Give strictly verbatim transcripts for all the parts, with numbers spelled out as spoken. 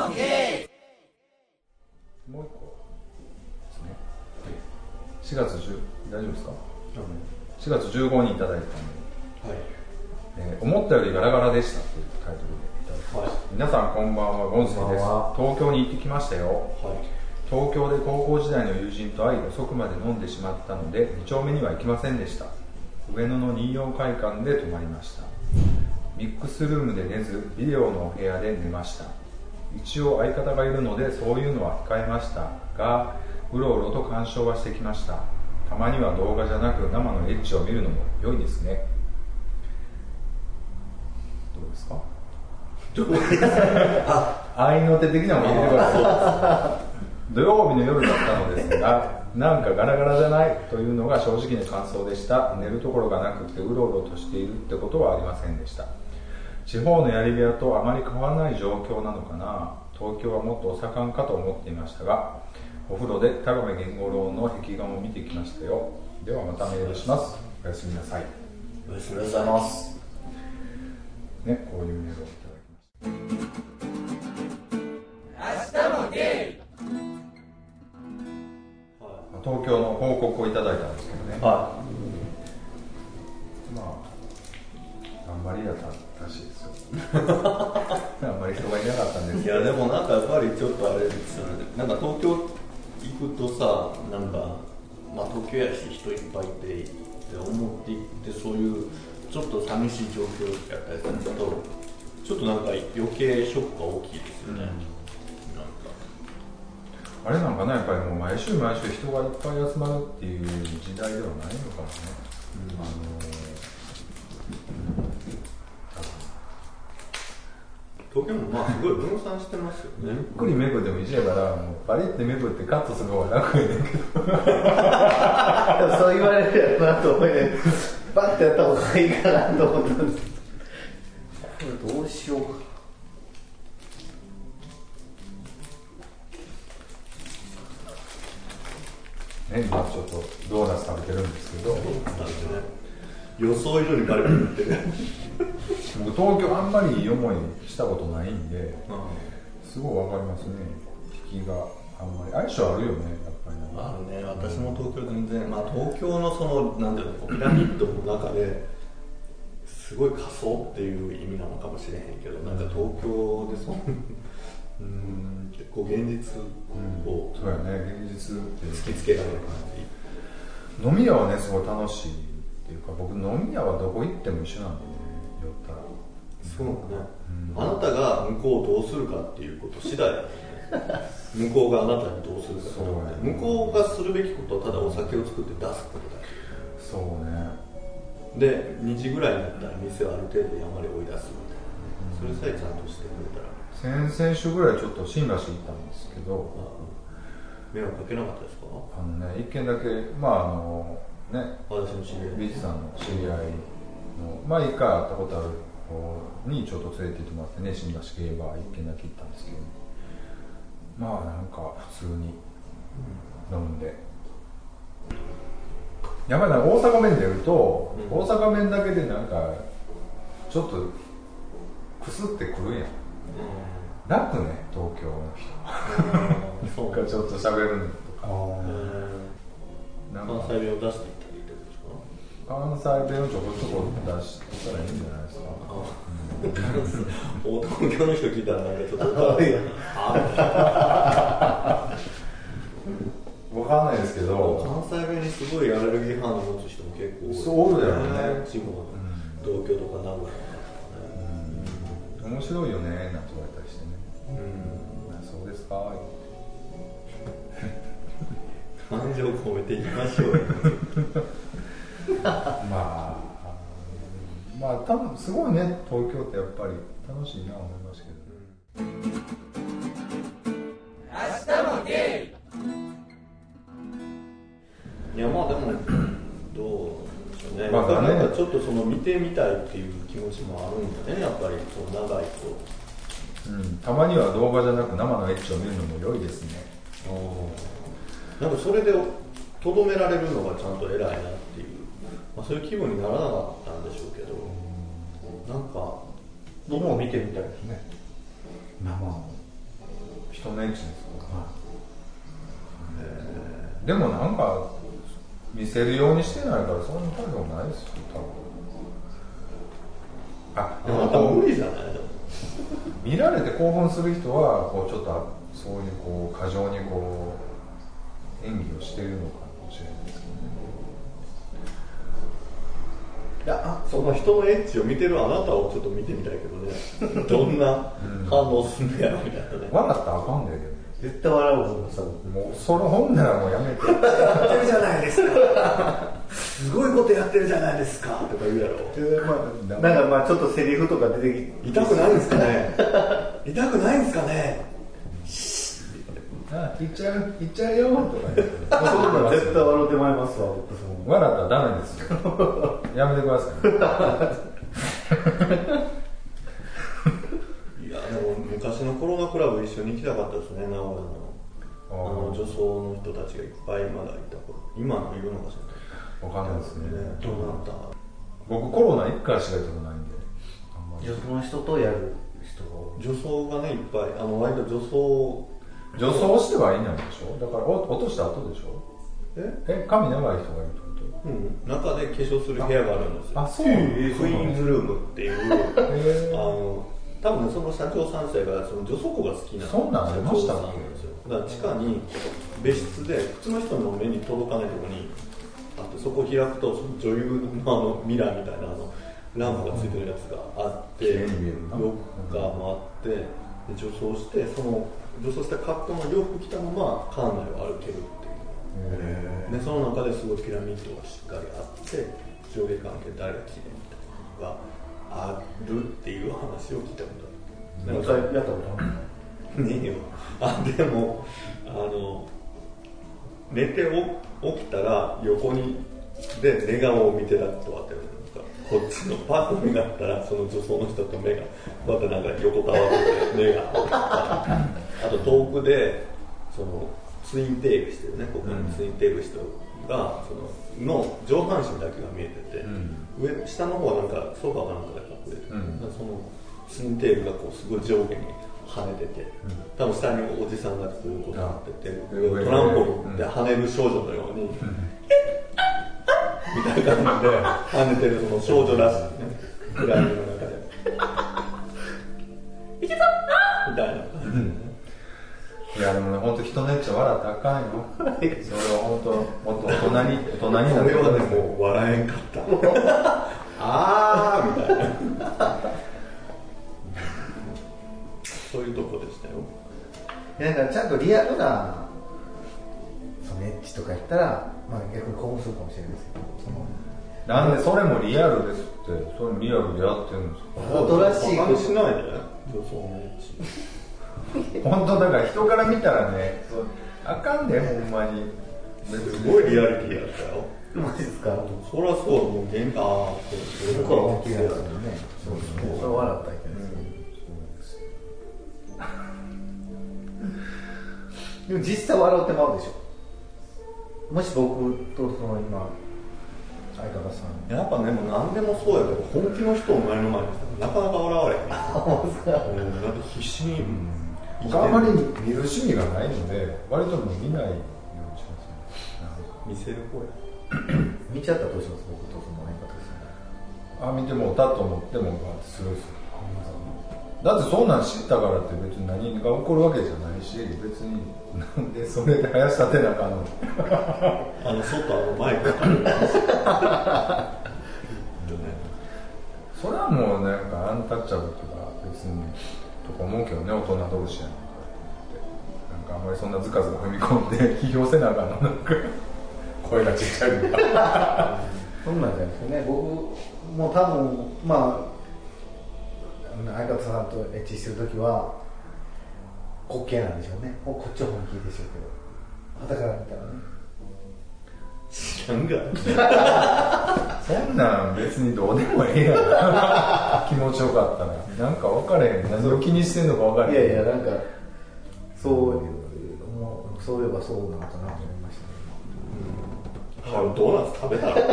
もゲイもう一個ですね。しがつじゅう大丈夫ですか？しがつじゅうごにちいただいたので、はいえー、思ったよりガラガラでしたというタイトルでいただきました、はい、皆さんこんばんは、ゴンスケです。東京に行ってきましたよ、はい、東京で高校時代の友人と会い遅くまで飲んでしまったのでに丁目には行きませんでした。上野のにじゅうよん会館で泊まりました。ミックスルームで寝ずビデオの部屋で寝ました。一応相方がいるのでそういうのは控えましたが、うろうろと鑑賞はしてきました。たまには動画じゃなく生のエッチを見るのも良いですね。どうですか？どうですか？合いの手的なものを入れてください。土曜日の夜だったのですが、なんかガラガラじゃないというのが正直な感想でした。寝るところがなくてうろうろとしているってことはありませんでした。地方のやり部屋とあまり変わらない状況なのかな。東京はもっとお盛んかと思っていましたが、お風呂で田上源五郎の壁画を見てきましたよ。ではまたメールします。おやすみなさい。 おやすみなさいます。 ね、こういうメールをいただきました。明日もゲイ。東京の報告をいただいたんですけどね。はい。まああんまりだったらしいですよ。あんまり人がいなかったんですけど。 いやでもなんかやっぱりちょっとあれですよね。なんか東京行くとさ、なんかまあ東京やし人いっぱいいてって思っていってそういうちょっと寂しい状況やったりすると、ちょっとなんか余計ショックが大きいですよね。うんあれなんかね、やっぱりもう毎週毎週人がいっぱい集まるっていう時代ではないのかもね。うん、あの東京もまあすごい分散してますよね。 ゆっくりめくってもいいじゃから、もうバリってめくってカットする方が楽やねんけど。 そう言われるやろなと思いね、バッてやった方がいいかなと思ったんです。これどうしようか。 ね、今ちょっとドーナツ食べてるんですけど、 予想以上にバリバリ食ってる。 僕東京あんまりいい思いしたことないんで、すごいわかりますね。引きがあんまり相性あるよね、やっぱり、ね、 あるね。私も東京全然、まあ東京のそのなんていうのピラミッドの中ですごい仮想っていう意味なのかもしれへんけど、なんか東京でそのうん結構現実を、 うん、そうやね、現実って突きつけられる感じ。飲み屋はねすごい楽しいっていうか、僕飲み屋はどこ行っても一緒なんでね、酔ったら。 そうね、うん、あなたが向こうをどうするかっていうこと次第だよね。向こうがあなたにどうするかと思って、向こうがするべきことはただお酒を作って出すことだけ。 そうね。 でにじぐらいになったら店をある程度山で追い出すみたいな、うん、それさえちゃんとしてくれたら。 先々週ぐらいちょっと新橋行ったんですけど、 迷惑かけなかったですか？ あのね、一軒だけ、まああのね、 私の知り合い、 ビーチさんの知り合いの、まあ一回会ったことある子にちょっと連れて行ってもらってね、新橋競馬一軒だけ行ったんですけど、まあなんか普通に飲んで、やっぱり大阪弁で言うと、うん、大阪弁だけでなんかちょっとくすってくるやん。楽ね、東京の人。なんかちょっと喋るのとか。 関西弁を出していったらいいってことですか？ 関西弁をちょこちょこ出したらいいんじゃないですか。 東京の人聞いたらなんかちょっとわかんないですけど、 関西弁にすごいアレルギー反応を持つ人も結構多い。 そうだよね。 地方、東京とか名古屋とかね。 面白いよねなんて言われたりしてね。うん、そうですか。 感情を込めていきましょう。 まあ、まあ多分すごいね、東京ってやっぱり楽しいなと思いますけど、ね。明日もゲイ。いやまあでもどう。ね、まあ、なんかちょっとその見てみたいっていう気持ちもあるんだね、やっぱりその長いと、 うん、たまには動画じゃなく生のエッチを見るのも良いですね。 なんかそれでとどめられるのがちゃんと偉いなっていう、まあ、そういう気分にならなかったんでしょうけど、なんか僕も見てみたいですね、生の人のエッチですよ、うん、でもなんか見せるようにしてないからそんな大丈夫ないですよ多分。あ、でもあ無理じゃない見られて興奮する人はこうちょっとそういうこう過剰にこう演技をしているのかもしれないですけどね。 いや、その人のエッチを見てるあなたをちょっと見てみたいけどねどんな反応すんのやろみたいなね、 うん、笑ったらあかんねんけど絶対笑うもんさ、もうそれ本ならもうやめてやってるじゃないですかすごいことやってるじゃないですかとか言うやろ、 えーまあ、なんかまあちょっとセリフとか出てきて痛くないんですかね痛くないんですかねあ、行っちゃう、行っちゃうよとか言ってそんな絶対笑ってまいりますわ。 笑ったらダメですよやめてくださいいやでも昔のコロナクラブ一緒に行きたかったですね、名古屋のあの女装の人たちがいっぱいまだいた頃。今のいるのかしらわかんないですね。 どうなった？ 僕コロナいっかいしか行ったことないんで。 女装の人とやる人が女装がねいっぱい、あの割と女装女装してはいないでしょ。だから落とした後でしょ。え？え、髪長い人がいるってこと？ うん。中で化粧する部屋があるんですよ。 あ、そうなんです。クイーンズルームっていうあの多分ねその社長さん世がその女装子が好きなそんなんありましたっけ？ だから地下に別室で普通の人の目に届かないところにあって、そこを開くとその女優のあのミラーみたいなあのランプがついてるやつがあって、ロッカーもあって、で女装してその女装した格好の洋服着たまま館内を歩けるっていうで、その中ですごいピラミッドがしっかりあって上下関係誰が綺麗みたいなのがあるっていう話を聞いたことある。 一回やったことあるのねえよ。あ、でもあの寝て起きたら横にで寝顔を見てたとはってこっちのパッと目があったらその女装の人と目がまたなんか横たわって目があと遠くでそのツインテールしてるね、ここにツインテールしてるがそのの上半身だけが見えてて、うん、上下の方はなんかソファーかなんかで隠れてる、うん、そのツインテールがこうすごい上下に跳ねてて、うん、多分下におじさんがずっと立ってて、うん、トランポリンで跳ねる少女のように、うん、みたいな感じで跳ねてるその少女らしいね、暗闇の中でいけたみたいな、うんいやでもね、本当人のエッチ笑ったらあかんよ。それは本当、もっと大人に、大人になってこれはね、もう笑えんかった。あーみたいな。そういうとこでしたよ。 いやだからちゃんとリアルなそのエッチとか言ったら、まあ、逆に興奮するかもしれないですけど、そのなんでそれもリアルですって、それもリアルでやってるんですか。 おとらしいことしないで、女装のエッチ。 本当だから人から見たらね、あかんねほんまに。 すごいリアリティやったよ。 マジですか。 そりゃそう、もう現ああそう僕は大きいやつでね。そうそう。それ笑ったらいけないですけど。でも実際笑ってまうでしょ。もし僕とその今相方さん。 やっぱね、もう何でもそうやけど本気の人を前の前にしたらなかなか笑われへん。うん、だって必死に。うん僕あまり見る趣味がないので割ともう見ないようにしますね。 見せる方や見ちゃったらどうします？僕とその相方ですね。 あ、見てもうたと思ってもするする。だってそんなん知ったからって別に何が起こるわけじゃないし、別になんでそれで林立てなあかんの。 あの外あのマイクかかるそれはもうなんかアンタッチャブルとか別にとか思うけどね、大人同士やねんからってなんかあんまりそんなずかずか踏み込んで批評せなあかんの、なんか声がちっちゃいとかそんなんじゃないですね。僕も多分まあ相方さんとエッチしてるときは滑稽なんでしょうね。こっちは本気でしょうけど、傍から見たらね。 知らんがそんなん別にどうでもええやん気持ちよかったらなんか分かれへん、何を気にしてんのか分かれへん。 いやいや、なんかそうもうそういえばそうなのかなと思いましたね。 うん、ドーナツ食べたら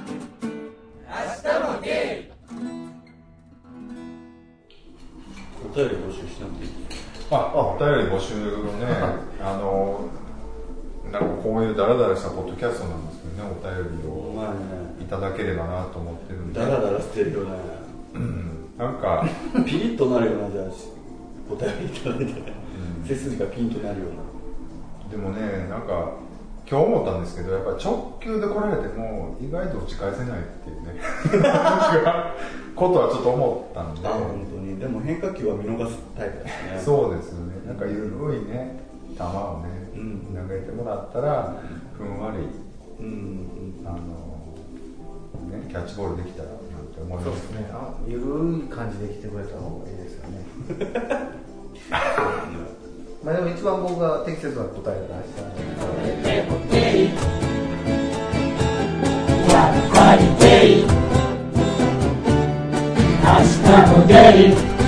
明日もゲイ。お便り募集しなくていい？ あ、お便り募集ねあのなんかこういうダラダラしたポッドキャストなんですけどね、お便りをいただければなと思ってるんで。 ダラダラしてるよね、 うん、なんかピリッとなるような、じゃあお便りいただいて、うん、背筋がピンとなるような。 でもね、なんか今日思ったんですけど、やっぱ直球で来られても意外と打ち返せないっていうねことはちょっと思ったんで。 あ、本当に。でも変化球は見逃すタイプですね。 そうですよね。なんか緩いね球をね、うん、投げてもらったらふんわり、うん、あのね、キャッチボールできたらなんて思います。そうですね。 あ、緩い感じで来てくれた方がいいですよねまあでも一番僕が適切な答えを出したんで、明日もデイ